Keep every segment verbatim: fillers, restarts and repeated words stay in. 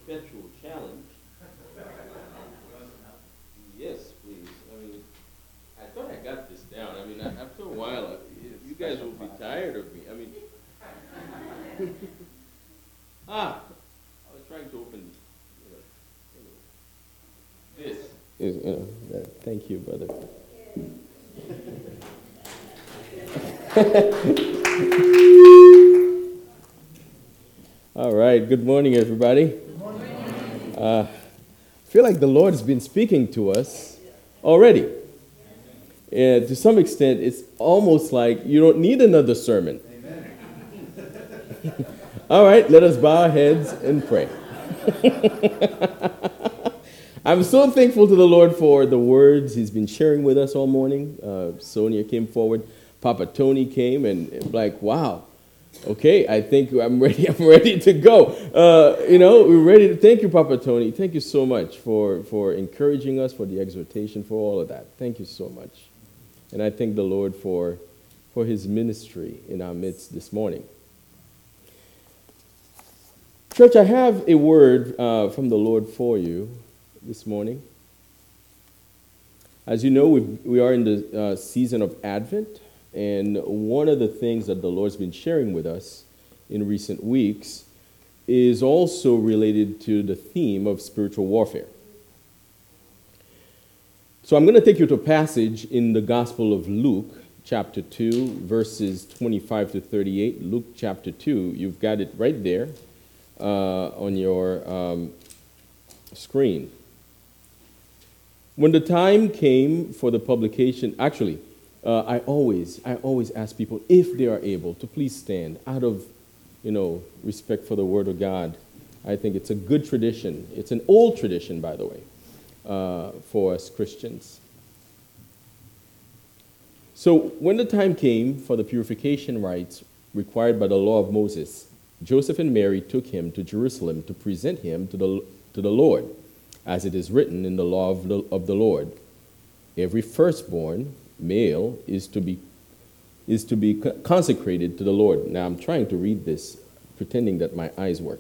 perpetual challenge. Yes, please. I mean, I thought I got this down. I mean, after a while, uh, you guys will be tired of me. I mean, ah, I was trying to open you know, this. Is, you know, uh, thank you, brother. All right. Good morning, everybody. Good morning. Uh, I feel like the Lord has been speaking to us already. And to some extent, it's almost like you don't need another sermon. All right, let us bow our heads and pray. I'm so thankful to the Lord for the words He's been sharing with us all morning. Uh, Sonia came forward. Papa Tony came, and, and like, wow. Okay, I think I'm ready. I'm ready to go. Uh, you know, we're ready to thank you, Papa Tony. Thank you so much for, for encouraging us, for the exhortation, for all of that. Thank you so much. And I thank the Lord for, for His ministry in our midst this morning. Church, I have a word uh, from the Lord for you this morning. As you know, we we are in the uh, season of Advent. And one of the things that the Lord's been sharing with us in recent weeks is also related to the theme of spiritual warfare. So I'm going to take you to a passage in the Gospel of Luke, chapter two, verses twenty-five to thirty-eight. Luke chapter two, you've got it right there uh, on your um, screen. When the time came for the publication, actually, Uh, I always, I always ask people, if they are able, to please stand out of, you know, respect for the Word of God. I think it's a good tradition. It's an old tradition, by the way, uh, for us Christians. So when the time came for the purification rites required by the law of Moses, Joseph and Mary took him to Jerusalem to present him to the, to the Lord, as it is written in the law of the, of the Lord. Every firstborn male is to be is to be consecrated to the Lord. Now I'm trying to read this, pretending that my eyes work.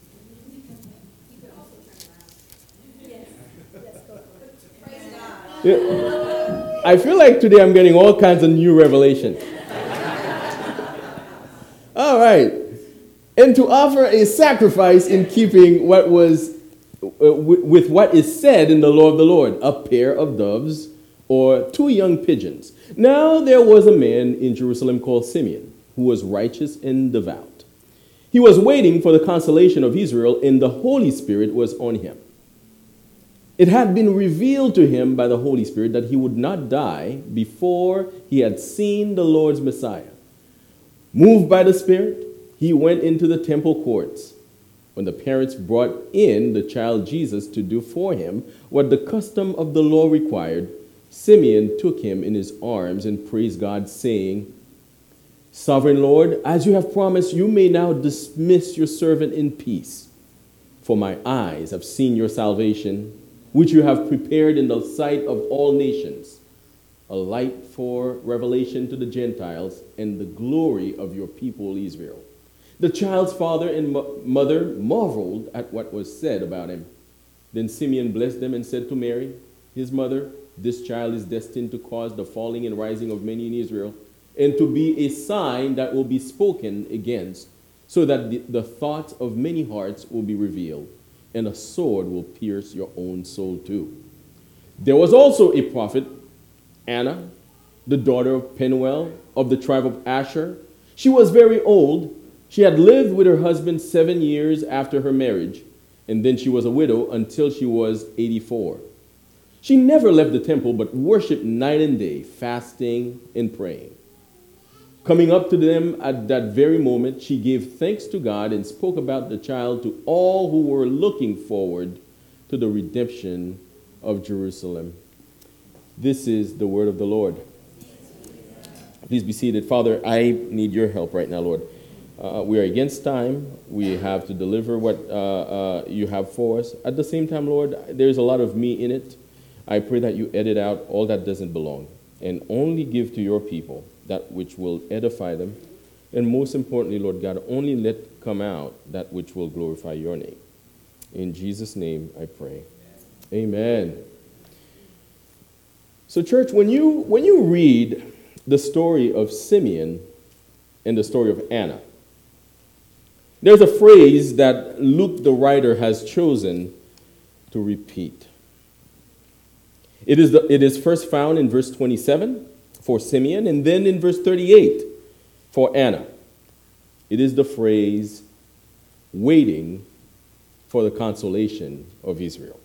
Yeah. I feel like today I'm getting all kinds of new revelation. All right, and to offer a sacrifice in keeping what was uh, w- with what is said in the law of the Lord, a pair of doves or two young pigeons. Now there was a man in Jerusalem called Simeon, who was righteous and devout. He was waiting for the consolation of Israel, and the Holy Spirit was on him. It had been revealed to him by the Holy Spirit that he would not die before he had seen the Lord's Messiah. Moved by the Spirit, he went into the temple courts. When the parents brought in the child Jesus to do for him what the custom of the law required, Simeon took him in his arms and praised God, saying, Sovereign Lord, as you have promised, you may now dismiss your servant in peace. For my eyes have seen your salvation, which you have prepared in the sight of all nations, a light for revelation to the Gentiles and the glory of your people Israel. The child's father and mo- mother marveled at what was said about him. Then Simeon blessed them and said to Mary, his mother, This child is destined to cause the falling and rising of many in Israel, and to be a sign that will be spoken against, so that the, the thoughts of many hearts will be revealed, and a sword will pierce your own soul too. There was also a prophet, Anna, the daughter of Penuel, of the tribe of Asher. She was very old. She had lived with her husband seven years after her marriage, and then she was a widow until she was eighty-four. She never left the temple, but worshiped night and day, fasting and praying. Coming up to them at that very moment, she gave thanks to God and spoke about the child to all who were looking forward to the redemption of Jerusalem. This is the word of the Lord. Please be seated. Father, I need your help right now, Lord. Uh, we are against time. We have to deliver what uh, uh, you have for us. At the same time, Lord, there's a lot of me in it. I pray that you edit out all that doesn't belong and only give to your people that which will edify them. And most importantly, Lord God, only let come out that which will glorify your name. In Jesus' name I pray. Amen. So, church, when you when you read the story of Simeon and the story of Anna, there's a phrase that Luke the writer has chosen to repeat. It is, the, it is first found in verse twenty-seven for Simeon, and then in verse thirty-eight for Anna. It is the phrase, waiting for the consolation of Israel.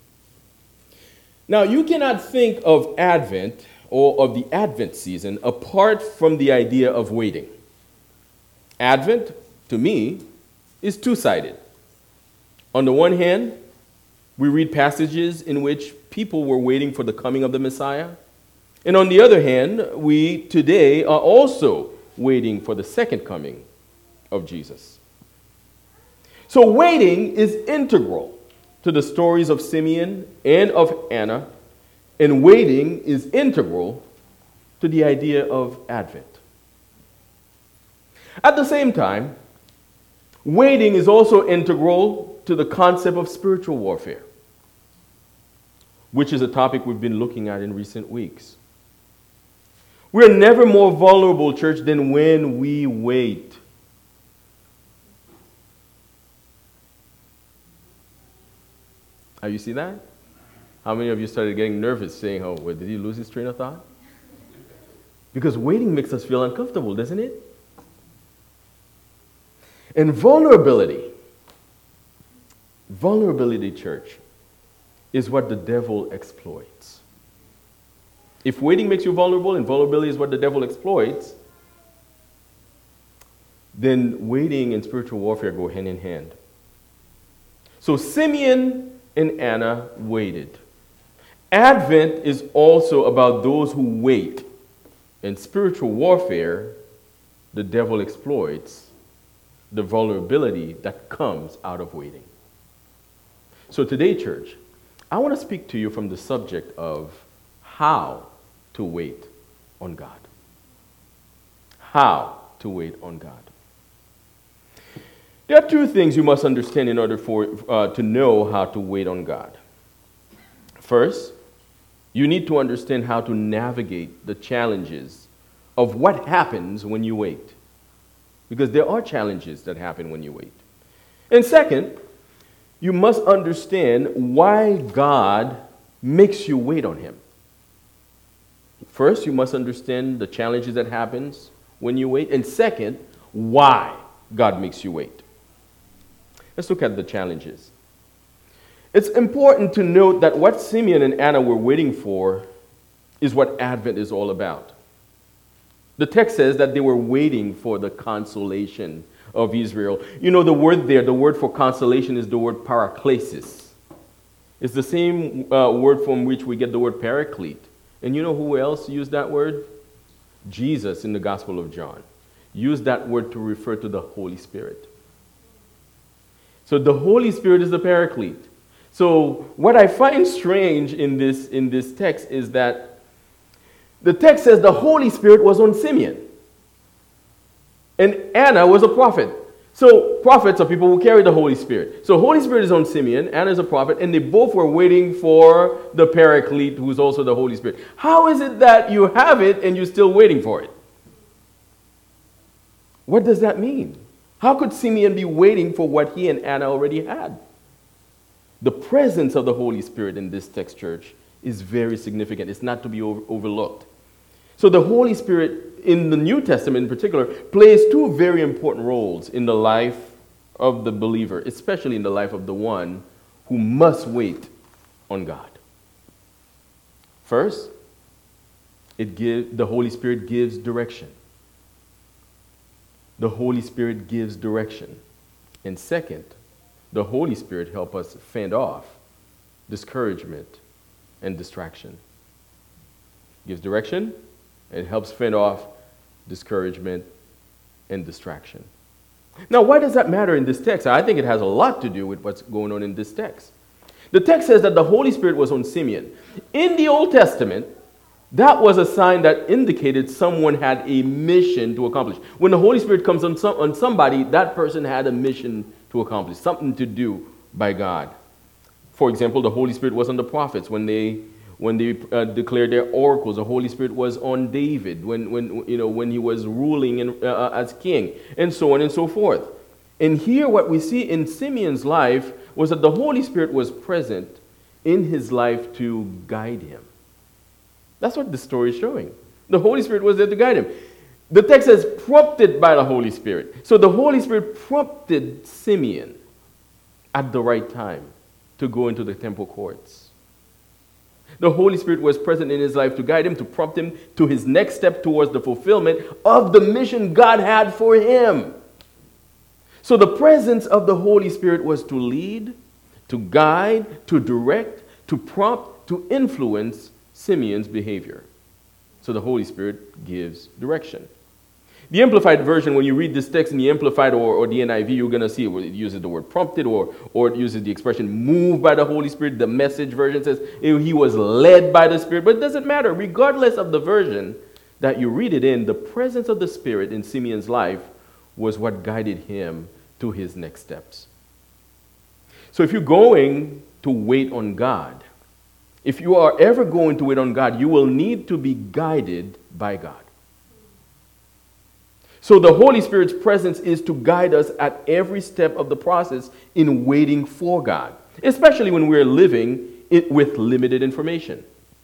Now, you cannot think of Advent or of the Advent season apart from the idea of waiting. Advent, to me, is two-sided. On the one hand, we read passages in which people were waiting for the coming of the Messiah. And on the other hand, we today are also waiting for the second coming of Jesus. So waiting is integral to the stories of Simeon and of Anna, and waiting is integral to the idea of Advent. At the same time, waiting is also integral to the concept of spiritual warfare, which is a topic we've been looking at in recent weeks. We're never more vulnerable, church, than when we wait. Have you seen that? How many of you started getting nervous saying, oh, well, did he lose his train of thought? Because waiting makes us feel uncomfortable, doesn't it? And vulnerability, vulnerability, church, is what the devil exploits. If waiting makes you vulnerable and vulnerability is what the devil exploits, then waiting and spiritual warfare go hand in hand. So Simeon and Anna waited. Advent is also about those who wait. In spiritual warfare, the devil exploits the vulnerability that comes out of waiting. So today, church, I want to speak to you from the subject of how to wait on God. How to wait on God. There are two things you must understand in order for uh, to know how to wait on God. First, you need to understand how to navigate the challenges of what happens when you wait. Because there are challenges that happen when you wait. And second, you must understand why God makes you wait on him. First, you must understand the challenges that happens when you wait. And second, why God makes you wait. Let's look at the challenges. It's important to note that what Simeon and Anna were waiting for is what Advent is all about. The text says that they were waiting for the consolation of Israel. You know, the word there, the word for consolation is the word paraklesis. It's the same uh, word from which we get the word paraclete. And you know who else used that word? Jesus in the Gospel of John used that word to refer to the Holy Spirit. So the Holy Spirit is the paraclete. So what I find strange in this, in this text is that the text says the Holy Spirit was on Simeon. And Anna was a prophet. So prophets are people who carry the Holy Spirit. So Holy Spirit is on Simeon, Anna is a prophet, and they both were waiting for the paraclete, who's also the Holy Spirit. How is it that you have it and you're still waiting for it? What does that mean? How could Simeon be waiting for what he and Anna already had? The presence of the Holy Spirit in this text, church, is very significant. It's not to be over- overlooked. So the Holy Spirit in the New Testament in particular plays two very important roles in the life of the believer, especially in the life of the one who must wait on God. First, it give, the Holy Spirit gives direction. The Holy Spirit gives direction. And second, the Holy Spirit helps us fend off discouragement and distraction. Gives direction and helps fend off discouragement and distraction. Now, why does that matter in this text? I think it has a lot to do with what's going on in this text. The text says that the Holy Spirit was on Simeon. In the Old Testament, that was a sign that indicated someone had a mission to accomplish. When the Holy Spirit comes on, some, on somebody, that person had a mission to accomplish, something to do by God. For example, the Holy Spirit was on the prophets when they when they uh, declared their oracles. The Holy Spirit was on David when when you know when he was ruling in, uh, as king, and so on and so forth. And here, what we see in Simeon's life was that the Holy Spirit was present in his life to guide him. That's what the story is showing. The Holy Spirit was there to guide him. The text says, prompted by the Holy Spirit. So the Holy Spirit prompted Simeon at the right time to go into the temple courts. The Holy Spirit was present in his life to guide him, to prompt him to his next step towards the fulfillment of the mission God had for him. So the presence of the Holy Spirit was to lead, to guide, to direct, to prompt, to influence Simeon's behavior. So the Holy Spirit gives direction. The Amplified Version, when you read this text in the Amplified or, or the N I V, you're going to see it, it uses the word prompted, or, or it uses the expression moved by the Holy Spirit. The Message version says he was led by the Spirit. But it doesn't matter. Regardless of the version that you read it in, the presence of the Spirit in Simeon's life was what guided him to his next steps. So if you're going to wait on God, if you are ever going to wait on God, you will need to be guided by God. So the Holy Spirit's presence is to guide us at every step of the process in waiting for God, especially when we're living it with limited information.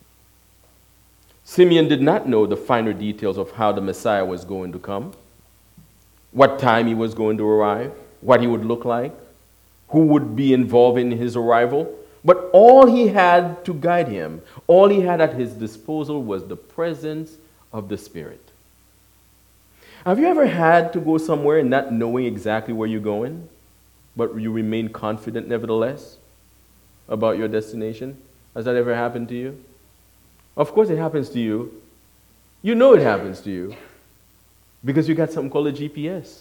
Simeon did not know the finer details of how the Messiah was going to come, what time he was going to arrive, what he would look like, who would be involved in his arrival. But all he had to guide him, all he had at his disposal was the presence of the Spirit. Have you ever had to go somewhere and not knowing exactly where you're going, but you remain confident nevertheless about your destination? Has that ever happened to you? Of course it happens to you. You know it happens to you because you got something called a G P S.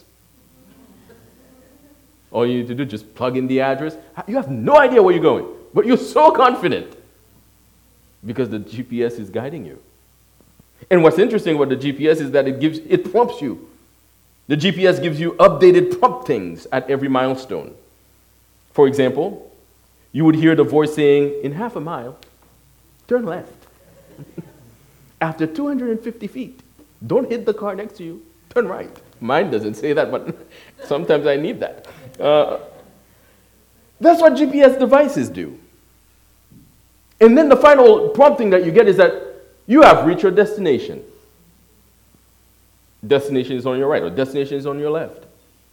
All you need to do is just plug in the address. You have no idea where you're going, but you're so confident because the G P S is guiding you. And what's interesting about the G P S is that it gives it prompts you. The G P S gives you updated promptings at every milestone. For example, you would hear the voice saying, in half a mile, turn left. After two hundred fifty feet, don't hit the car next to you, turn right. Mine doesn't say that, but sometimes I need that. Uh, that's what G P S devices do. And then the final prompting that you get is that you have reached your destination. Destination is on your right, or destination is on your left.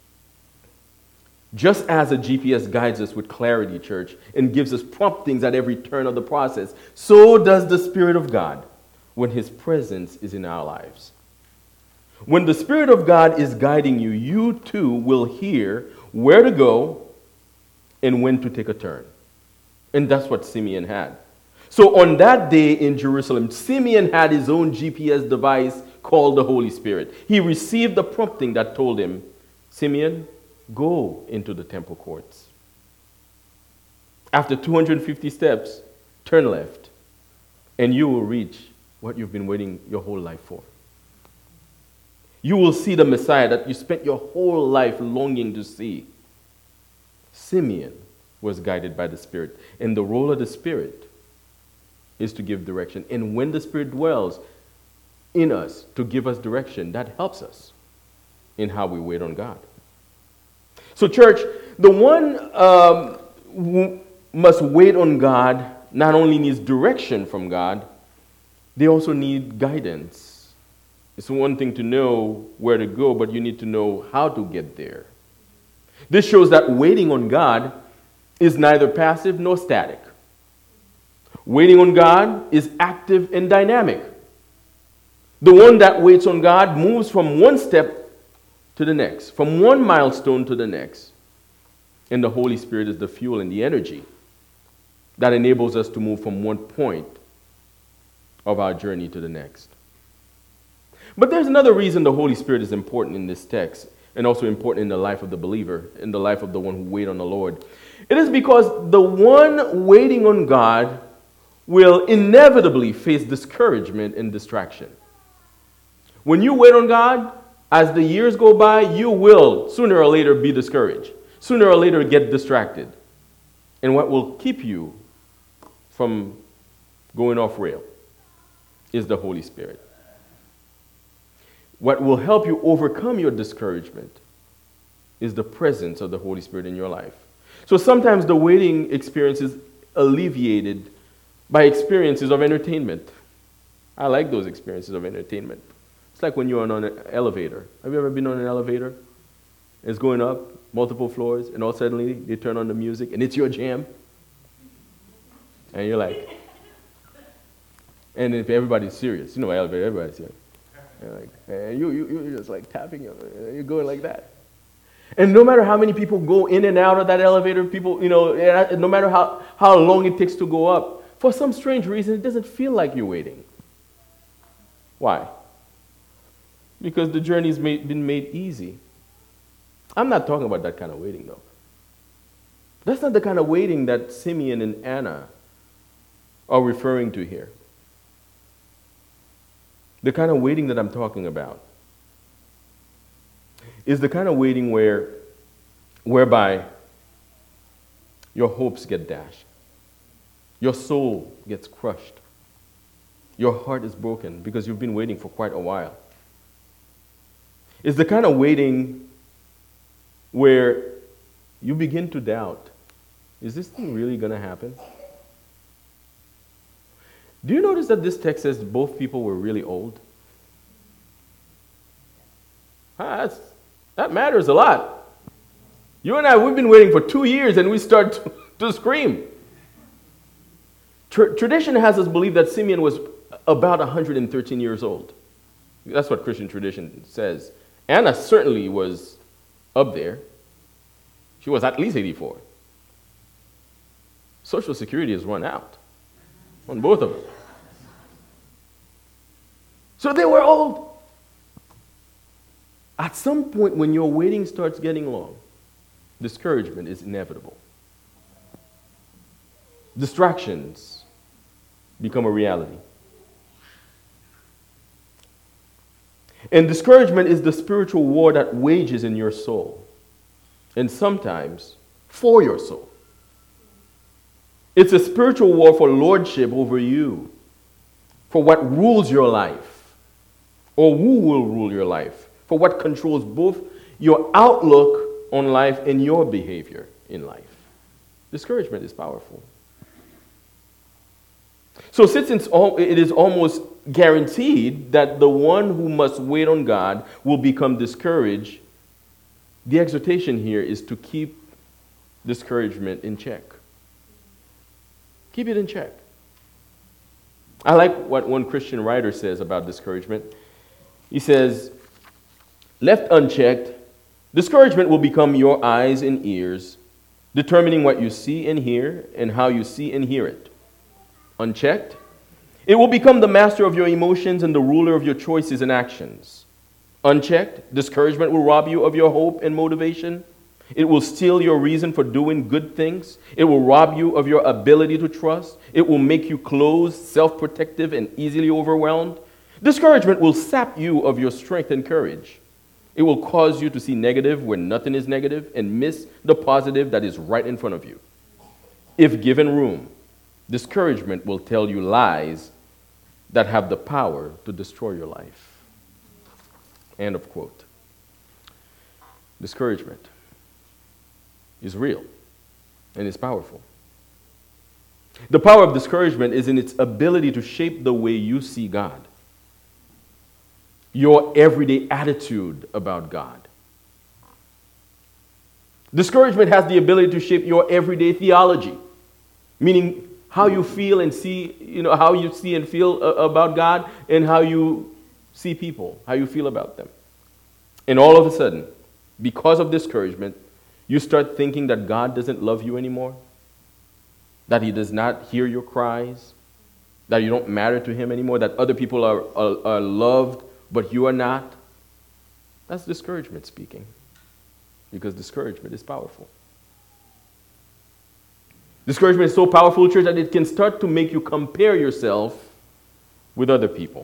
Just as a G P S guides us with clarity, church, and gives us promptings at every turn of the process, so does the Spirit of God when His presence is in our lives. When the Spirit of God is guiding you, you too will hear where to go and when to take a turn. And that's what Simeon had. So on that day in Jerusalem, Simeon had his own G P S device called the Holy Spirit. He received the prompting that told him, Simeon, go into the temple courts. After two hundred fifty steps, turn left, and you will reach what you've been waiting your whole life for. You will see the Messiah that you spent your whole life longing to see. Simeon was guided by the Spirit, and the role of the Spirit is to give direction. And when the Spirit dwells in us to give us direction, that helps us in how we wait on God. So, church, the one um, who must wait on God not only needs direction from God, they also need guidance. It's one thing to know where to go, but you need to know how to get there. This shows that waiting on God is neither passive nor static. Waiting on God is active and dynamic. The one that waits on God moves from one step to the next, from one milestone to the next. And the Holy Spirit is the fuel and the energy that enables us to move from one point of our journey to the next. But there's another reason the Holy Spirit is important in this text, and also important in the life of the believer, in the life of the one who waits on the Lord. It is because the one waiting on God will inevitably face discouragement and distraction. When you wait on God, as the years go by, you will sooner or later be discouraged, sooner or later get distracted. And what will keep you from going off rail is the Holy Spirit. What will help you overcome your discouragement is the presence of the Holy Spirit in your life. So sometimes the waiting experience is alleviated by experiences of entertainment. I like those experiences of entertainment. It's like when you're on an elevator. Have you ever been on an elevator? It's going up multiple floors, and all suddenly they turn on the music, and it's your jam. And you're like, and if everybody's serious, you know, elevator, everybody's serious. You're like, and you, you, you're just like tapping, you're going like that. And no matter how many people go in and out of that elevator, people, you know, no matter how, how long it takes to go up, for some strange reason, it doesn't feel like you're waiting. Why? Because the journey's made, been made easy. I'm not talking about that kind of waiting, though. That's not the kind of waiting that Simeon and Anna are referring to here. The kind of waiting that I'm talking about is the kind of waiting where, whereby your hopes get dashed, your soul gets crushed, your heart is broken because you've been waiting for quite a while. It's the kind of waiting where you begin to doubt, is this thing really going to happen? Do you notice that this text says both people were really old? Ah, that's, that matters a lot. You and I, we've been waiting for two years and we start to, to scream. Tra- tradition has us believe that Simeon was about one hundred thirteen years old. That's what Christian tradition says. Anna certainly was up there. She was at least eighty-four. Social Security has run out on both of them. So they were old. At some point when your waiting starts getting long, discouragement is inevitable. Distractions become a reality. And discouragement is the spiritual war that wages in your soul, and sometimes for your soul. It's a spiritual war for lordship over you, for what rules your life, or who will rule your life, for what controls both your outlook on life and your behavior in life. Discouragement is powerful. So since it's all, it is almost guaranteed that the one who must wait on God will become discouraged, the exhortation here is to keep discouragement in check. Keep it in check. I like what one Christian writer says about discouragement. He says, left unchecked, discouragement will become your eyes and ears, determining what you see and hear and how you see and hear it. Unchecked, it will become the master of your emotions and the ruler of your choices and actions. Unchecked, discouragement will rob you of your hope and motivation. It will steal your reason for doing good things. It will rob you of your ability to trust. It will make you closed, self-protective, and easily overwhelmed. Discouragement will sap you of your strength and courage. It will cause you to see negative where nothing is negative and miss the positive that is right in front of you. If given room, discouragement will tell you lies that have the power to destroy your life. End of quote. Discouragement is real and is powerful. The power of discouragement is in its ability to shape the way you see God, your everyday attitude about God. Discouragement has the ability to shape your everyday theology, meaning how you feel and see, you know, how you see and feel uh, about God and how you see people, how you feel about them. And all of a sudden, because of discouragement, you start thinking that God doesn't love you anymore, that he does not hear your cries, that you don't matter to him anymore, that other people are, are, are loved, but you are not. That's discouragement speaking, because discouragement is powerful. Discouragement is so powerful, church, that it can start to make you compare yourself with other people.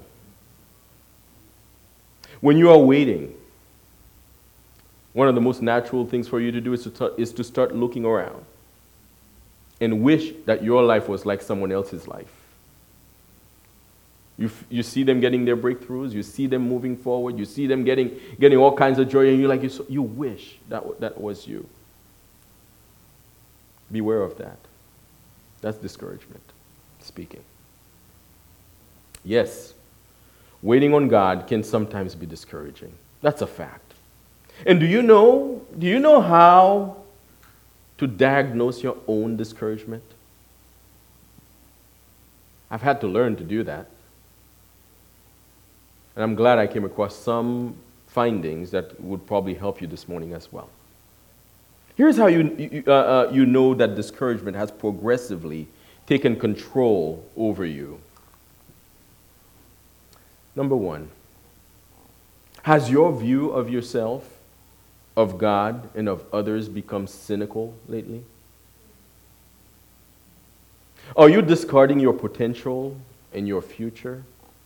When you are waiting, one of the most natural things for you to do is to, t- is to start looking around. and wish that your life was like someone else's life. You, f- you see them getting their breakthroughs, you see them moving forward, you see them getting, getting all kinds of joy, and you're like, you, so, you wish that, w- that was you. Beware of that. That's discouragement speaking. Yes, waiting on God can sometimes be discouraging. That's a fact. And do you know, do you know how to diagnose your own discouragement? I've had to learn to do that. And I'm glad I came across some findings that would probably help you this morning as well. Here's how you, you, uh, uh, you know that discouragement has progressively taken control over you. Number one, has your view of yourself, of God, and of others become cynical lately? Are you discarding your potential and your future?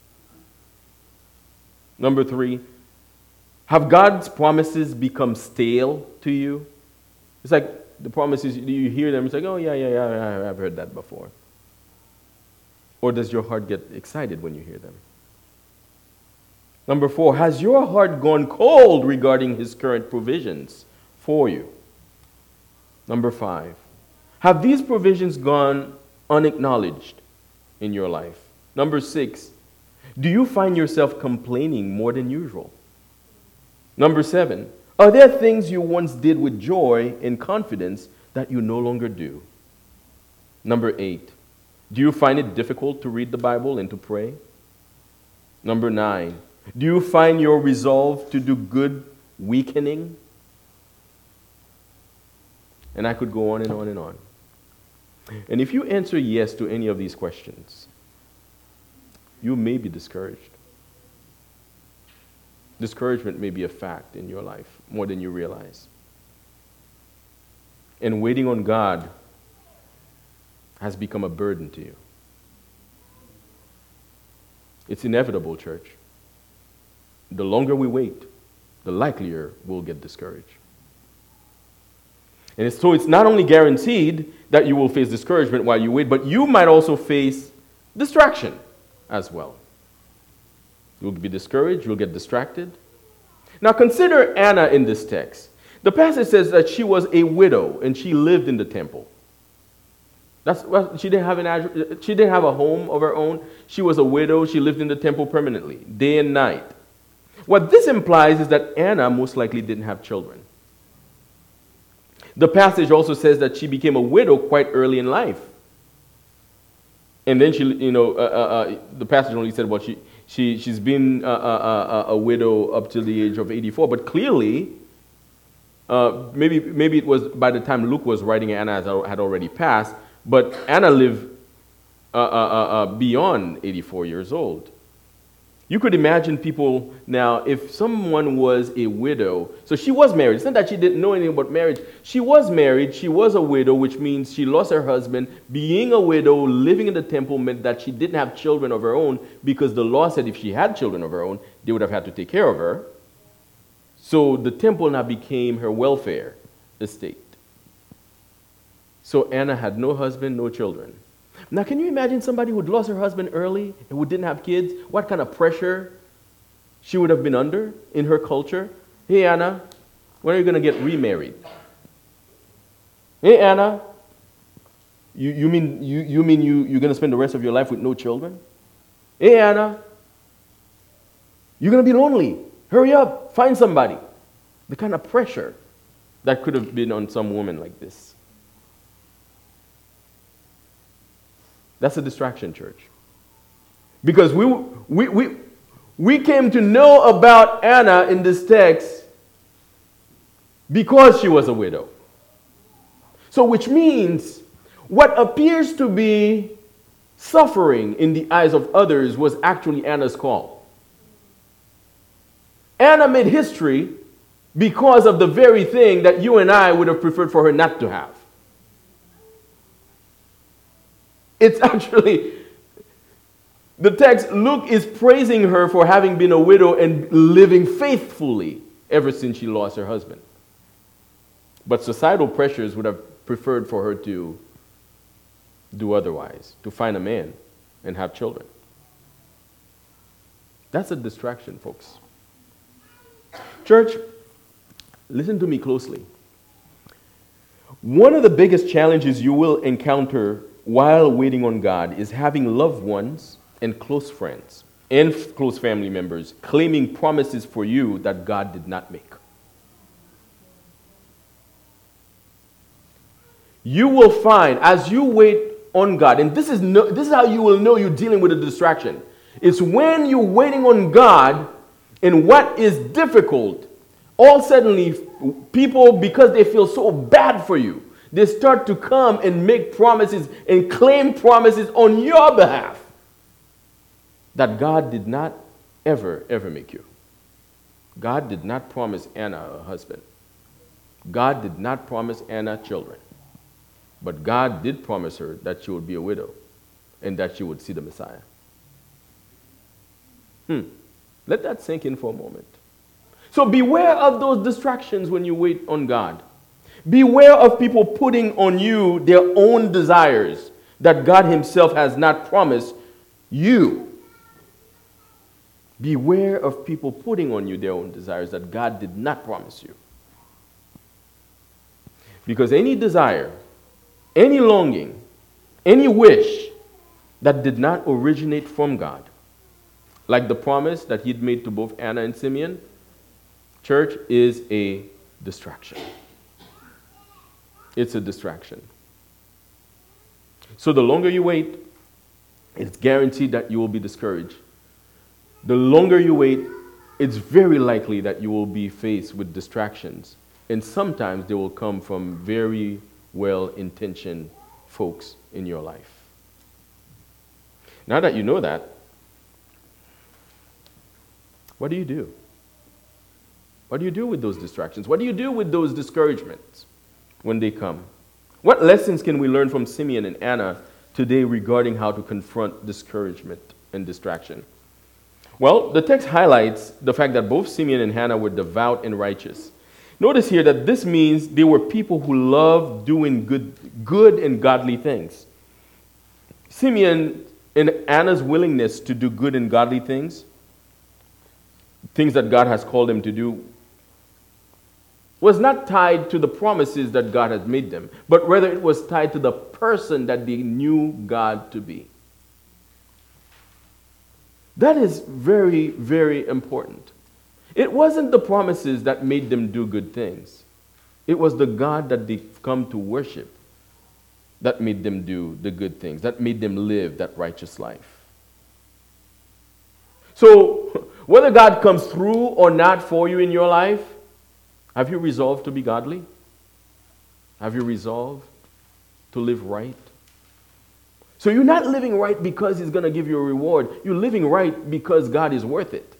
Number three, have God's promises become stale to you? It's like the promises, you hear them, it's like, oh, yeah, yeah, yeah, I've heard that before. Or does your heart get excited when you hear them? Number four, has your heart gone cold regarding His current provisions for you? Number five, have these provisions gone unacknowledged in your life? Number six, do you find yourself complaining more than usual? Number seven, are there things you once did with joy and confidence that you no longer do? Number eight, do you find it difficult to read the Bible and to pray? Number nine, do you find your resolve to do good weakening? And I could go on and on and on. And if you answer yes to any of these questions, you may be discouraged. Discouragement may be a fact in your life more than you realize. And waiting on God has become a burden to you. It's inevitable, church. The longer we wait, the likelier we'll get discouraged. And it's, so it's not only guaranteed that you will face discouragement while you wait, but you might also face distraction as well. You'll be discouraged, you'll get distracted. Now consider Anna in this text. The passage says that she was a widow and she lived in the temple. That's well, she didn't have an address, she didn't have a home of her own. She was a widow, she lived in the temple permanently, day and night. What this implies is that Anna most likely didn't have children. The passage also says that she became a widow quite early in life. And then she, you know, uh, uh, uh, the passage only said, well, she, she, she's been uh, uh, uh, a widow up to the age of eighty-four. But clearly, uh, maybe, maybe it was by the time Luke was writing, Anna had already passed. But Anna lived uh, uh, uh, beyond eighty-four years old. You could imagine people now, if someone was a widow, so she was married. It's not that she didn't know anything about marriage. She was married, she was a widow, which means she lost her husband. Being a widow, living in the temple meant that she didn't have children of her own, because the law said if she had children of her own, they would have had to take care of her. So the temple now became her welfare estate. So Anna had no husband, no children. Now, can you imagine somebody who'd lost her husband early and who didn't have kids? What kind of pressure she would have been under in her culture? Hey, Anna, when are you going to get remarried? Hey, Anna, you, you mean, you, you mean you, you're going to spend the rest of your life with no children? Hey, Anna, you're going to be lonely. Hurry up, find somebody. The kind of pressure that could have been on some woman like this. That's a distraction, church. Because we, we, we, we came to know about Anna in this text because she was a widow. So which means what appears to be suffering in the eyes of others was actually Anna's call. Anna made history because of the very thing that you and I would have preferred for her not to have. It's actually, the text, Luke is praising her for having been a widow and living faithfully ever since she lost her husband. But societal pressures would have preferred for her to do otherwise, to find a man and have children. That's a distraction, folks. Church, listen to me closely. One of the biggest challenges you will encounter while waiting on God is having loved ones and close friends and f- close family members claiming promises for you that God did not make. You will find as you wait on God, and this is no, this is how you will know you're dealing with a distraction. It's when you're waiting on God and what is difficult, all suddenly people, because they feel so bad for you, they start to come and make promises and claim promises on your behalf that God did not ever, ever make you. God did not promise Anna a husband. God did not promise Anna children. But God did promise her that she would be a widow and that she would see the Messiah. Hmm. Let that sink in for a moment. So beware of those distractions when you wait on God. Beware of people putting on you their own desires that God himself has not promised you. Beware of people putting on you their own desires that God did not promise you. Because any desire, any longing, any wish that did not originate from God, like the promise that he'd made to both Anna and Simeon, church, is a distraction. It's a distraction. So the longer you wait, it's guaranteed that you will be discouraged. The longer you wait, it's very likely that you will be faced with distractions. And sometimes they will come from very well-intentioned folks in your life. Now that you know that, what do you do? What do you do with those distractions? What do you do with those discouragements when they come? What lessons can we learn from Simeon and Anna today regarding how to confront discouragement and distraction? Well, the text highlights the fact that both Simeon and Hannah were devout and righteous. Notice here that this means they were people who loved doing good, good and godly things. Simeon and Anna's willingness to do good and godly things, things that God has called them to do, was not tied to the promises that God has made them, but rather it was tied to the person that they knew God to be. That is very, very important. It wasn't the promises that made them do good things. It was the God that they've come to worship that made them do the good things, that made them live that righteous life. So, whether God comes through or not for you in your life, have you resolved to be godly? Have you resolved to live right? So you're not living right because he's going to give you a reward. You're living right because God is worth it.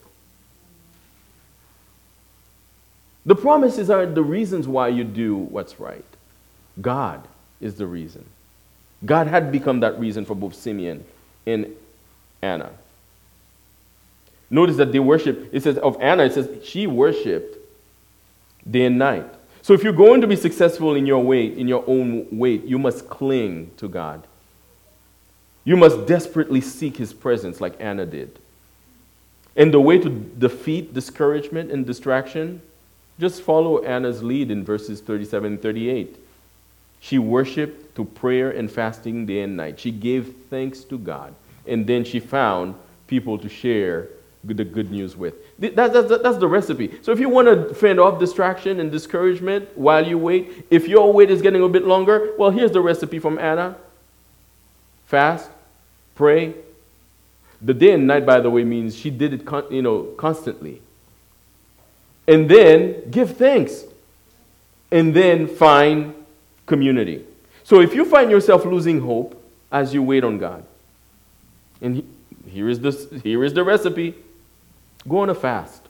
The promises aren't the reasons why you do what's right. God is the reason. God had become that reason for both Simeon and Anna. Notice that they worship, it says of Anna, it says she worshiped day and night. So if you're going to be successful in your way, in your own way, you must cling to God. You must desperately seek his presence like Anna did. And the way to defeat discouragement and distraction, just follow Anna's lead in verses thirty-seven and thirty-eight. She worshiped through prayer and fasting day and night. She gave thanks to God. And then she found people to share the good news with. That, that, that's the recipe. So if you want to fend off distraction and discouragement while you wait, if your wait is getting a bit longer, well, here's the recipe from Anna. Fast, pray. The day and night, by the way, means she did it con- you know, constantly. And then give thanks. And then find community. So if you find yourself losing hope as you wait on God, and he, here is this, here is the recipe. Go on a fast.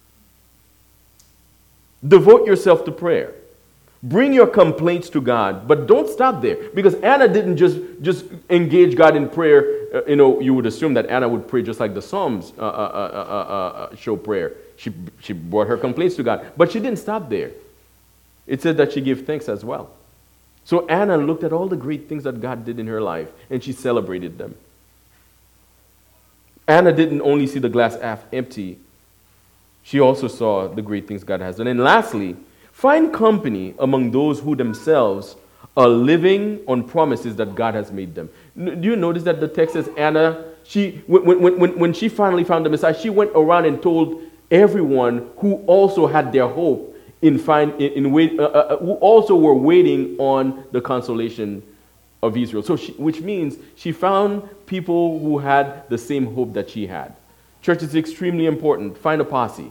Devote yourself to prayer. Bring your complaints to God, but don't stop there. Because Anna didn't just, just engage God in prayer. Uh, you know, you would assume that Anna would pray just like the Psalms uh, uh, uh, uh, uh, show prayer. She, she brought her complaints to God, but she didn't stop there. It said that she gave thanks as well. So Anna looked at all the great things that God did in her life, and she celebrated them. Anna didn't only see the glass half empty, she also saw the great things God has done. And lastly, find company among those who themselves are living on promises that God has made them. Do you notice that the text says Anna, she, when, when, when, when she finally found the Messiah, she went around and told everyone who also had their hope in find in, in wait, uh, uh, who also were waiting on the consolation of Israel. So, she, which means she found people who had the same hope that she had. Church, is extremely important. Find a posse.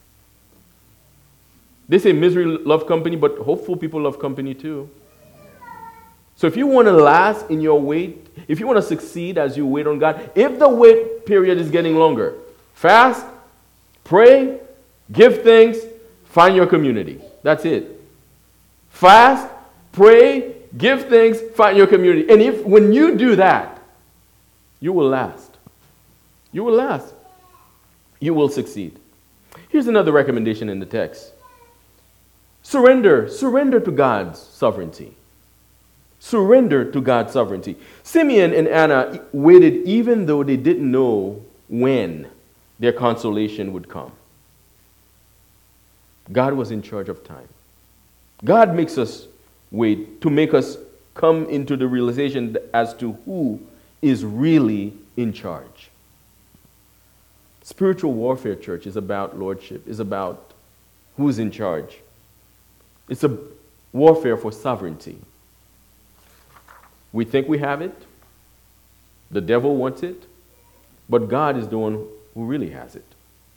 They say misery love company, but hopeful people love company too. So if you want to last in your wait, if you want to succeed as you wait on God, if the wait period is getting longer, fast, pray, give thanks, find your community. That's it. Fast, pray, give thanks, find your community. And if when you do that, you will last. You will last. You will succeed. Here's another recommendation in the text. Surrender. Surrender to God's sovereignty. Surrender to God's sovereignty. Simeon and Anna waited even though they didn't know when their consolation would come. God was in charge of time. God makes us wait to make us come into the realization as to who is really in charge. Spiritual warfare, church, is about lordship, is about who's in charge. It's a warfare for sovereignty. We think we have it. The devil wants it. But God is the one who really has it.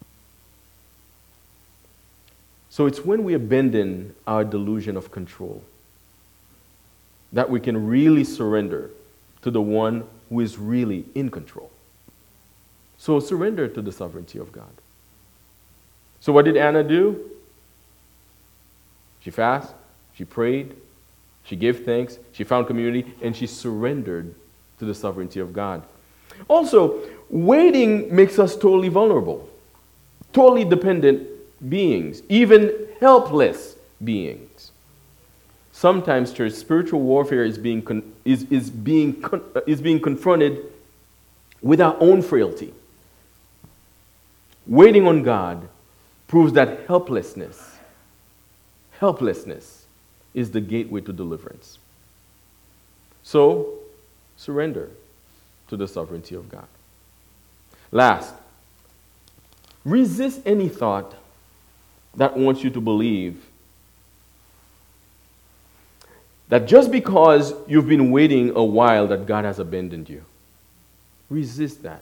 So it's when we abandon our delusion of control that we can really surrender to the one who is really in control. So surrender to the sovereignty of God. So what did Anna do? She fasted, she prayed, she gave thanks, she found community, and she surrendered to the sovereignty of God. Also, waiting makes us totally vulnerable, totally dependent beings, even helpless beings. Sometimes, church, spiritual warfare is being con- is, is being con- is being confronted with our own frailty. Waiting on God proves that helplessness, helplessness is the gateway to deliverance. So, surrender to the sovereignty of God. Last, resist any thought that wants you to believe that just because you've been waiting a while that God has abandoned you. Resist that.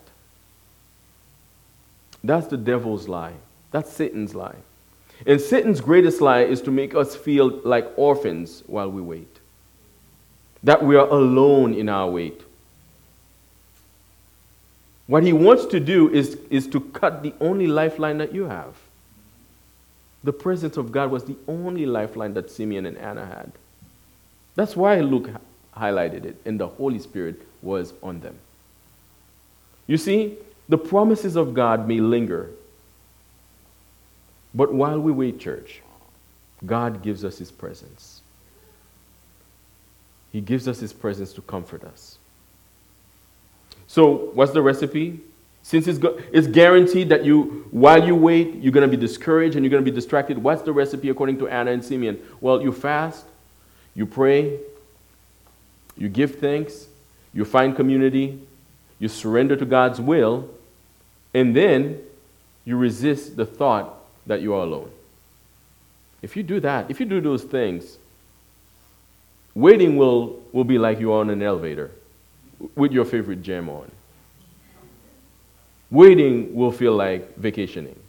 That's the devil's lie. That's Satan's lie. And Satan's greatest lie is to make us feel like orphans while we wait. That we are alone in our wait. What he wants to do is, is to cut the only lifeline that you have. The presence of God was the only lifeline that Simeon and Anna had. That's why Luke highlighted it, and the Holy Spirit was on them. You see, the promises of God may linger, but while we wait, church, God gives us his presence. He gives us his presence to comfort us. So, what's the recipe? Since it's, go- it's guaranteed that you, while you wait, you're going to be discouraged and you're going to be distracted. What's the recipe according to Anna and Simeon? Well, you fast, you pray, you give thanks, you find community, you surrender to God's will, and then you resist the thought that you are alone. If you do that, if you do those things, waiting will, will be like you are on an elevator with your favorite jam on. Waiting will feel like vacationing.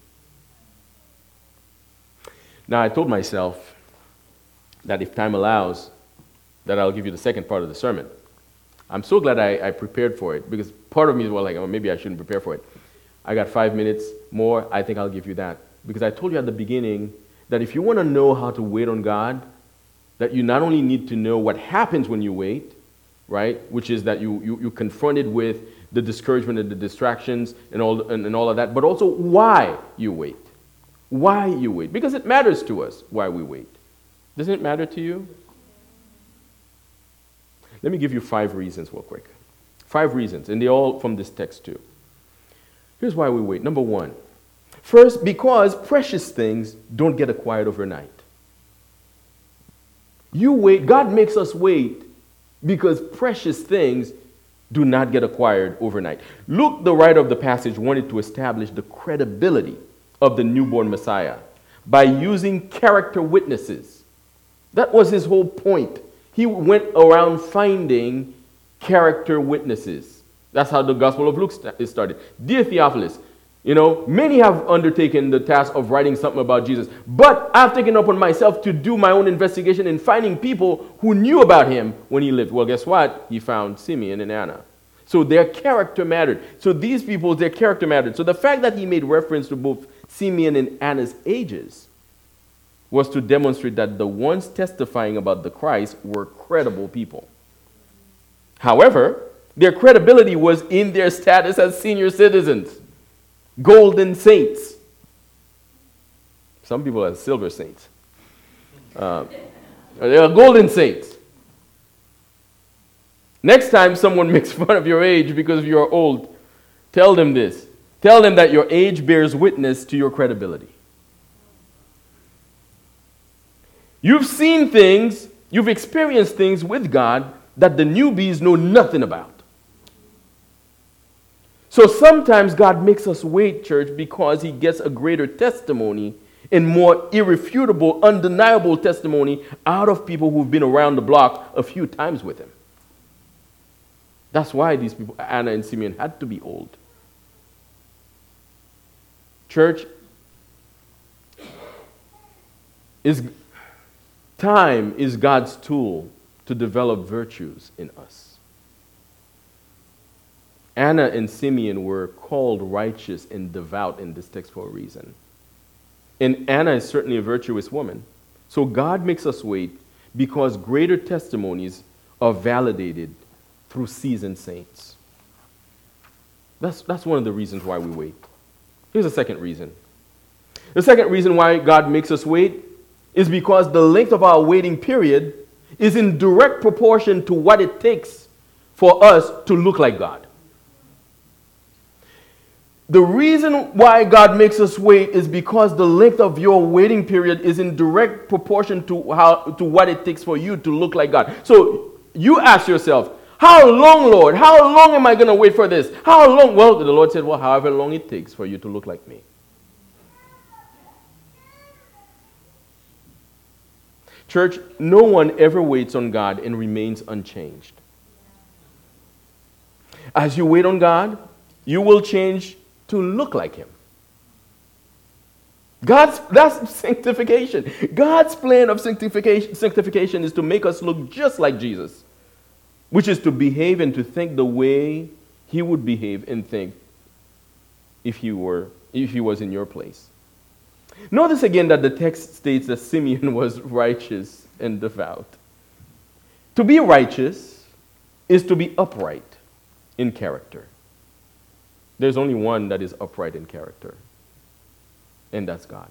Now, I told myself that if time allows, that I'll give you the second part of the sermon. I'm so glad I, I prepared for it, because part of me was like, oh, maybe I shouldn't prepare for it. I got five minutes more. I think I'll give you that. Because I told you at the beginning that if you want to know how to wait on God, that you not only need to know what happens when you wait, right, which is that you, you, you're confronted with the discouragement and the distractions and all, and, and all of that, but also why you wait. Why you wait. Because it matters to us why we wait. Doesn't it matter to you? Let me give you five reasons real quick. Five reasons, and they're all from this text too. Here's why we wait. Number one, first, because precious things don't get acquired overnight. You wait, God makes us wait because precious things do not get acquired overnight. Luke, the writer of the passage, wanted to establish the credibility of the newborn Messiah by using character witnesses. That was his whole point. He went around finding character witnesses. That's how the Gospel of Luke is started. Dear Theophilus, you know, many have undertaken the task of writing something about Jesus, but I've taken upon myself to do my own investigation in finding people who knew about him when he lived. Well, guess what? He found Simeon and Anna. So their character mattered. So these people, their character mattered. So the fact that he made reference to both Simeon and Anna's ages was to demonstrate that the ones testifying about the Christ were credible people. However, their credibility was in their status as senior citizens, golden saints. Some people are silver saints. Uh, they are golden saints. Next time someone makes fun of your age because you're old, tell them this. Tell them that your age bears witness to your credibility. You've seen things, you've experienced things with God that the newbies know nothing about. So sometimes God makes us wait, church, because he gets a greater testimony and more irrefutable, undeniable testimony out of people who've been around the block a few times with him. That's why these people, Anna and Simeon, had to be old. Church, is time is God's tool to develop virtues in us. Anna and Simeon were called righteous and devout in this text for a reason. And Anna is certainly a virtuous woman. So God makes us wait because greater testimonies are validated through seasoned saints. That's, that's one of the reasons why we wait. Here's a second reason. The second reason why God makes us wait is because the length of our waiting period is in direct proportion to what it takes for us to look like God. The reason why God makes us wait is because the length of your waiting period is in direct proportion to how to what it takes for you to look like God. So you ask yourself, how long, Lord? How long am I going to wait for this? How long? Well, the Lord said, well, however long it takes for you to look like me. Church, no one ever waits on God and remains unchanged. As you wait on God, you will change to look like him. God's that's sanctification. God's plan of sanctification, sanctification is to make us look just like Jesus, which is to behave and to think the way he would behave and think if he were if he was in your place. Notice again that the text states that Simeon was righteous and devout. To be righteous is to be upright in character. There's only one that is upright in character, and that's God.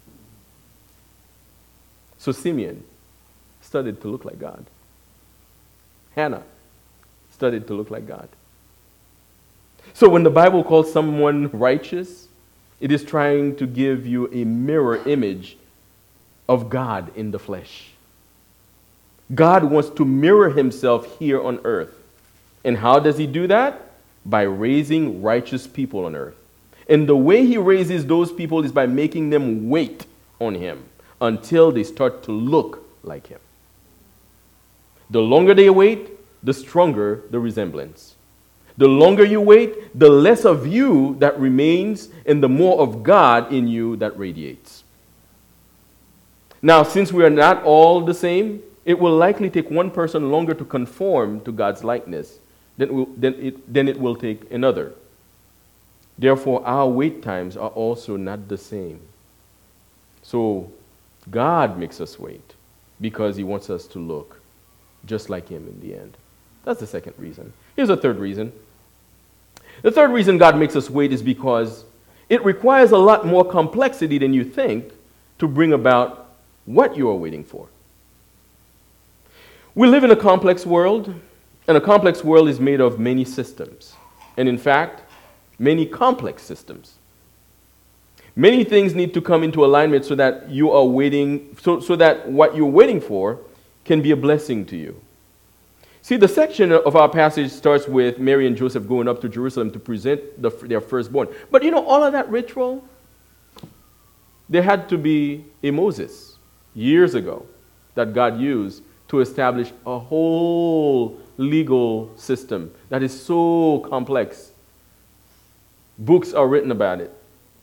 So Simeon studied to look like God. Hannah studied to look like God. So when the Bible calls someone righteous, it is trying to give you a mirror image of God in the flesh. God wants to mirror himself here on earth. And how does he do that? By raising righteous people on earth. And the way he raises those people is by making them wait on him until they start to look like him. The longer they wait, the stronger the resemblance. The longer you wait, the less of you that remains and the more of God in you that radiates. Now, since we are not all the same, it will likely take one person longer to conform to God's likeness than, will, than, it, than it will take another. Therefore, our wait times are also not the same. So, God makes us wait because he wants us to look just like him in the end. That's the second reason. Here's a third reason. The third reason God makes us wait is because it requires a lot more complexity than you think to bring about what you are waiting for. We live in a complex world, And a complex world is made of many systems. And in fact, many complex systems. Many things need to come into alignment so that you are waiting, so, so that what you're waiting for can be a blessing to you. See, the section of our passage starts with Mary and Joseph going up to Jerusalem to present the, their firstborn. But you know, all of that ritual, there had to be a Moses years ago that God used to establish a whole legal system that is so complex. Books are written about it.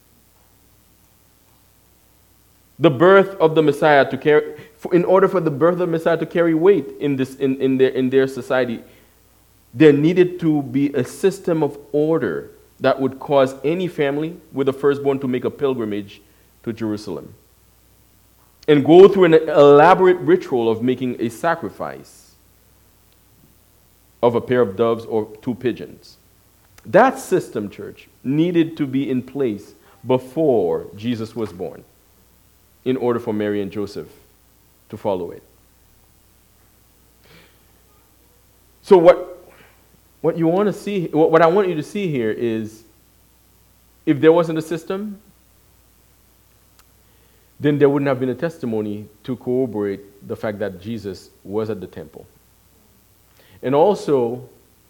The birth of the Messiah to carry, in order for the birth of the Messiah to carry weight in this in, in their in their society, there needed to be a system of order that would cause any family with a firstborn to make a pilgrimage to Jerusalem and go through an elaborate ritual of making a sacrifice of a pair of doves or two pigeons. That system, church, needed to be in place before Jesus was born in order for Mary and Joseph to follow it. So what, what you want to see, what I want you to see here is, if there wasn't a system, then there wouldn't have been a testimony to corroborate the fact that Jesus was at the temple. And also,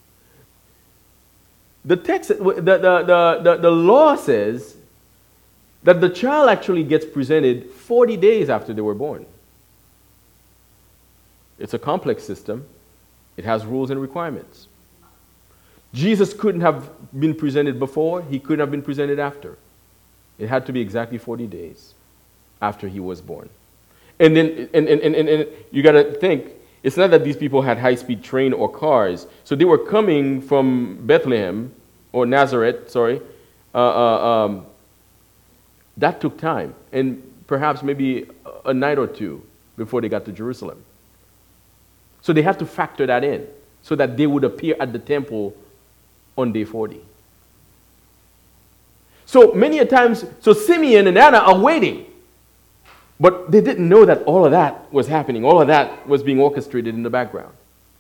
the text, the, the, the, the, the law says that the child actually gets presented forty days after they were born. It's a complex system. It has rules and requirements. Jesus couldn't have been presented before. He couldn't have been presented after. It had to be exactly forty days after he was born. And then, and, and, and, and you got to think, it's not that these people had high-speed train or cars. So they were coming from Bethlehem, or Nazareth, sorry. Uh, uh, um, that took time. And perhaps maybe a night or two before they got to Jerusalem. So they had to factor that in so that they would appear at the temple on day forty. So many a times, so Simeon and Anna are waiting. But they didn't know that all of that was happening. All of that was being orchestrated in the background.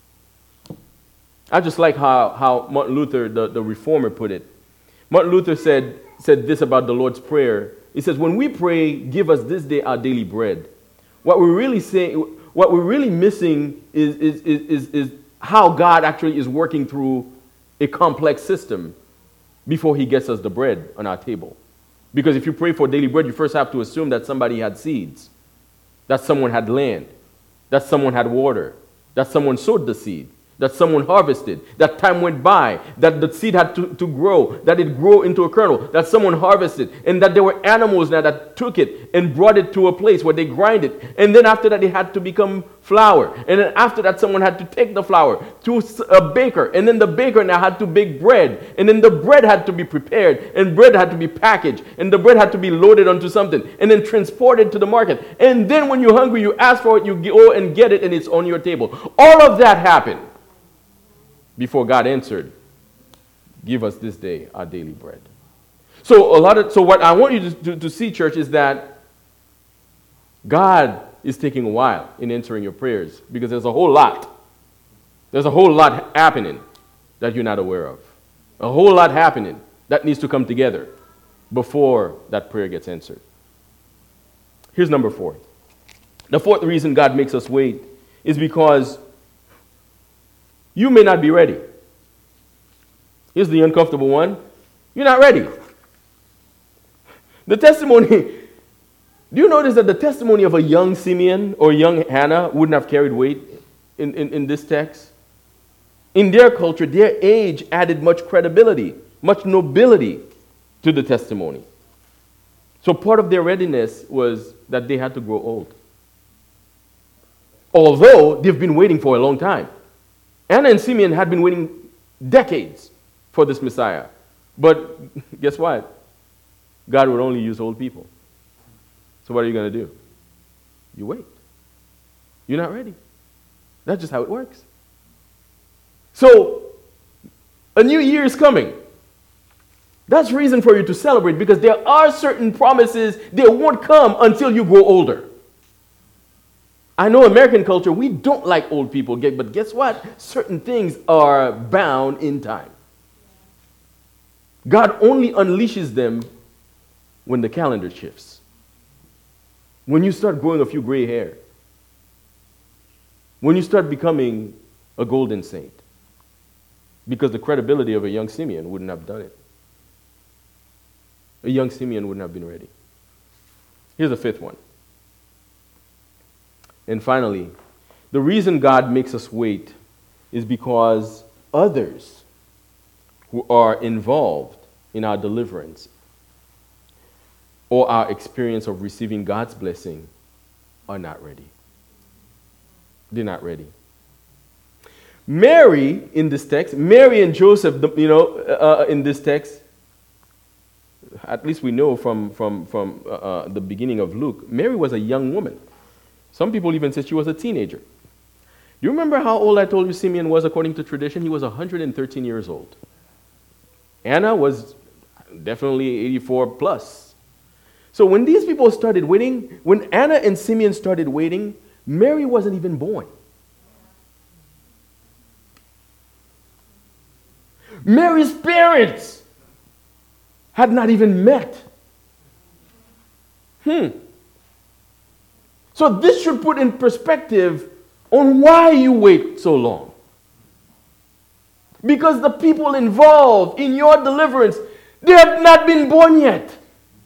I just like how, how Martin Luther, the, the reformer, put it. Martin Luther said, said this about the Lord's Prayer. He says, when we pray, give us this day our daily bread. What we're really saying, what we're really missing is, is, is, is, is how God actually is working through a complex system before he gets us the bread on our table. Because if you pray for daily bread, you first have to assume that somebody had seeds, that someone had land, that someone had water, that someone sowed the seed, that someone harvested, that time went by, that the seed had to, to grow, that it grew into a kernel, that someone harvested, and that there were animals now that took it and brought it to a place where they grind it. And then after that, it had to become flour. And then after that, someone had to take the flour to a baker. And then the baker now had to bake bread. And then the bread had to be prepared. And bread had to be packaged. And the bread had to be loaded onto something. And then transported to the market. And then when you're hungry, you ask for it, you go and get it, and it's on your table. All of that happened before God answered, give us this day our daily bread. So a lot of so what I want you to, to, to see, church, is that God is taking a while in answering your prayers because there's a whole lot. There's a whole lot happening that you're not aware of. A whole lot happening that needs to come together before that prayer gets answered. Here's number four. The fourth reason God makes us wait is because you may not be ready. Here's the uncomfortable one. You're not ready. The testimony, do you notice that the testimony of a young Simeon or young Hannah wouldn't have carried weight in, in, in this text? In their culture, their age added much credibility, much nobility to the testimony. So part of their readiness was that they had to grow old. Although they've been waiting for a long time. Anna and Simeon had been waiting decades for this Messiah. But guess what? God would only use old people. So what are you going to do? You wait. You're not ready. That's just how it works. So, a new year is coming. That's reason for you to celebrate because there are certain promises that won't come until you grow older. I know American culture, we don't like old people, but guess what? Certain things are bound in time. God only unleashes them when the calendar shifts. When you start growing a few gray hair. When you start becoming a golden saint. Because the credibility of a young Simeon wouldn't have done it. A young Simeon wouldn't have been ready. Here's a fifth one. And finally, the reason God makes us wait is because others who are involved in our deliverance or our experience of receiving God's blessing are not ready. They're not ready. Mary, in this text, Mary and Joseph, you know, uh, in this text, at least we know from, from, from uh, uh, the beginning of Luke, Mary was a young woman. Some people even said she was a teenager. You remember how old I told you Simeon was according to tradition? He was one hundred thirteen years old. Anna was definitely eighty-four plus. So when these people started waiting, when Anna and Simeon started waiting, Mary wasn't even born. Mary's parents had not even met. Hmm. So this should put in perspective on why you wait so long. Because the people involved in your deliverance, they have not been born yet.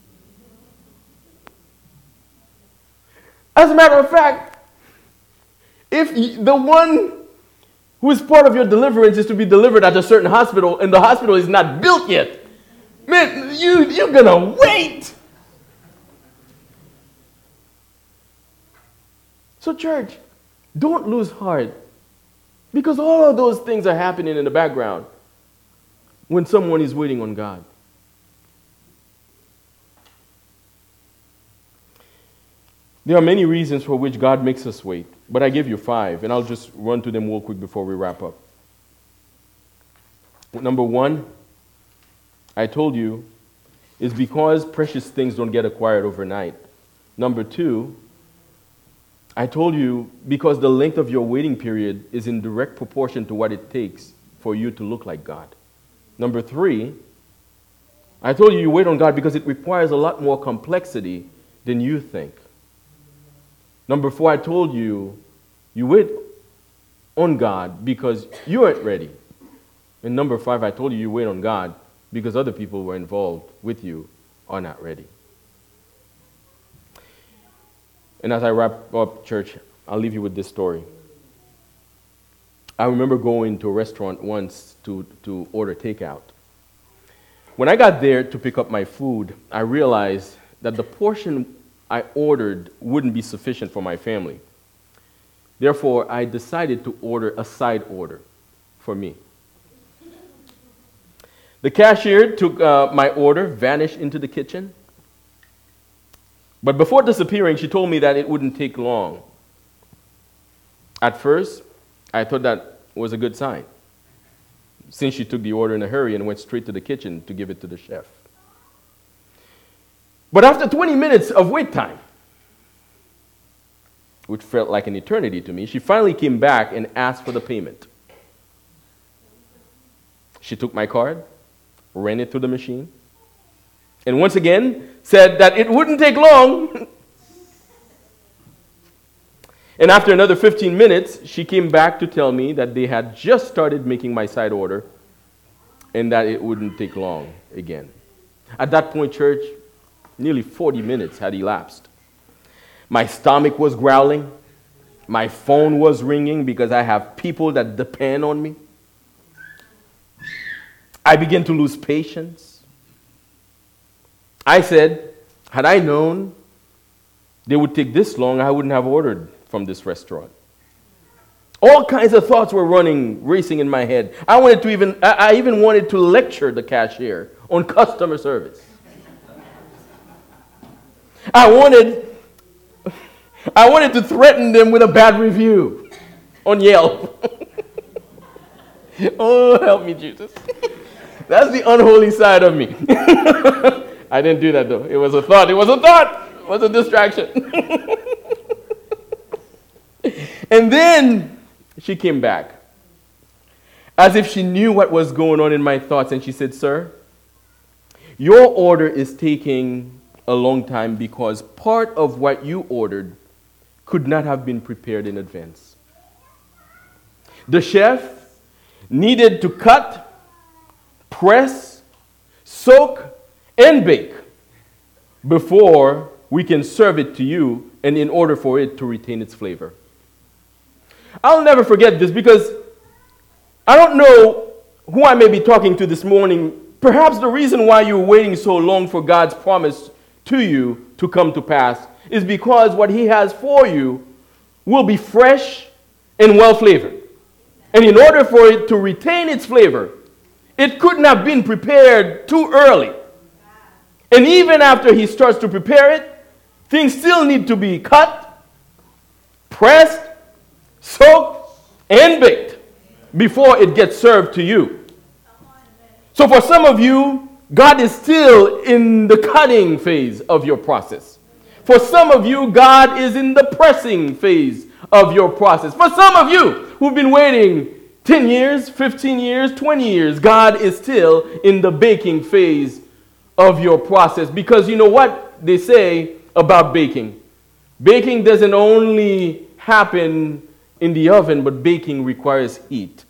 As a matter of fact, if the one who is part of your deliverance is to be delivered at a certain hospital and the hospital is not built yet, man, you, you're going to wait. So church, don't lose heart because all of those things are happening in the background when someone is waiting on God. There are many reasons for which God makes us wait, but I give you five, and I'll just run through them real quick before we wrap up. Number one, I told you, is because precious things don't get acquired overnight. Number two, I told you because the length of your waiting period is in direct proportion to what it takes for you to look like God. Number three, I told you you wait on God because it requires a lot more complexity than you think. Number four, I told you you wait on God because you aren't ready. And number five, I told you you wait on God because other people who are involved with you are not ready. And as I wrap up, church, I'll leave you with this story. I remember going to a restaurant once to, to order takeout. When I got there to pick up my food, I realized that the portion I ordered wouldn't be sufficient for my family. Therefore, I decided to order a side order for me. The cashier took uh, my order, vanished into the kitchen. But before disappearing, she told me that it wouldn't take long. At first, I thought that was a good sign, since she took the order in a hurry and went straight to the kitchen to give it to the chef. But after twenty minutes of wait time, which felt like an eternity to me, she finally came back and asked for the payment. She took my card, ran it through the machine, and once again said that it wouldn't take long. And after another fifteen minutes, she came back to tell me that they had just started making my side order and that it wouldn't take long again. At that point, church, nearly forty minutes had elapsed. My stomach was growling. My phone was ringing because I have people that depend on me. I began to lose patience. I said, had I known they would take this long, I wouldn't have ordered from this restaurant. All kinds of thoughts were running, racing in my head. I wanted to even, I, I even wanted to lecture the cashier on customer service. I wanted, I wanted to threaten them with a bad review on Yelp. Oh, help me, Jesus. That's the unholy side of me. I didn't do that, though. It was a thought. It was a thought. It was a distraction. And then she came back, as if she knew what was going on in my thoughts, and she said, "Sir, your order is taking a long time because part of what you ordered could not have been prepared in advance. The chef needed to cut, press, soak, and bake before we can serve it to you, and in order for it to retain its flavor." I'll never forget this because I don't know who I may be talking to this morning. Perhaps the reason why you're waiting so long for God's promise to you to come to pass is because what He has for you will be fresh and well flavored. And in order for it to retain its flavor, it couldn't have been prepared too early. And even after He starts to prepare it, things still need to be cut, pressed, soaked, and baked before it gets served to you. So for some of you, God is still in the cutting phase of your process. For some of you, God is in the pressing phase of your process. For some of you who've been waiting ten years, fifteen years, twenty years, God is still in the baking phase of your process. Because you know what they say about baking? Baking doesn't only happen in the oven, but baking requires heat.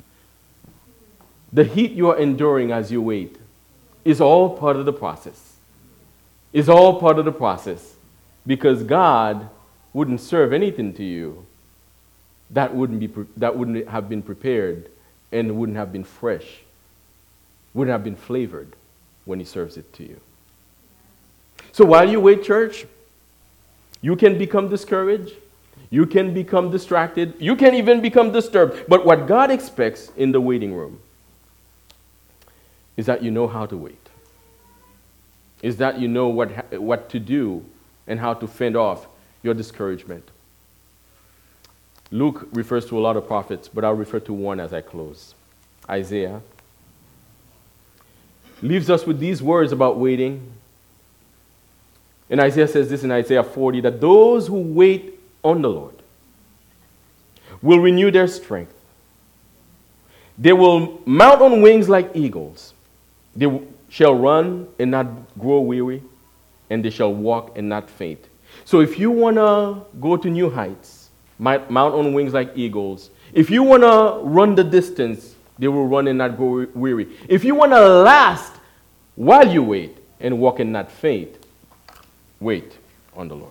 The heat you are enduring as you wait is all part of the process. Is all part of the process. Because God wouldn't serve anything to you that wouldn't be that wouldn't have been prepared and wouldn't have been fresh, wouldn't have been flavored when He serves it to you. So while you wait, church, you can become discouraged, you can become distracted, you can even become disturbed. But what God expects in the waiting room is that you know how to wait. Is that you know what what to do and how to fend off your discouragement. Luke refers to a lot of prophets, but I'll refer to one as I close. Isaiah leaves us with these words about waiting. And Isaiah says this in Isaiah forty, that those who wait on the Lord will renew their strength. They will mount on wings like eagles. They shall run and not grow weary, and they shall walk and not faint. So if you want to go to new heights, mount on wings like eagles. If you want to run the distance, they will run and not grow weary. If you want to last while you wait and walk and not faint, wait on the Lord.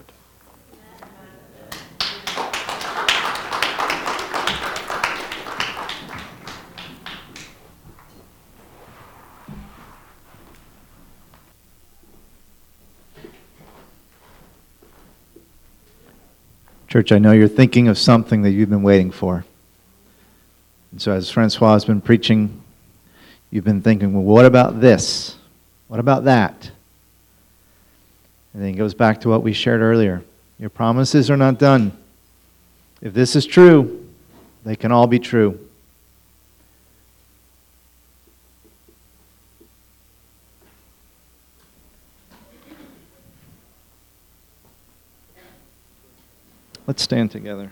Church, I know you're thinking of something that you've been waiting for. And so as Francois has been preaching, you've been thinking, well, what about this? What about that? And then it goes back to what we shared earlier. Your promises are not done. If this is true, they can all be true. Let's stand together.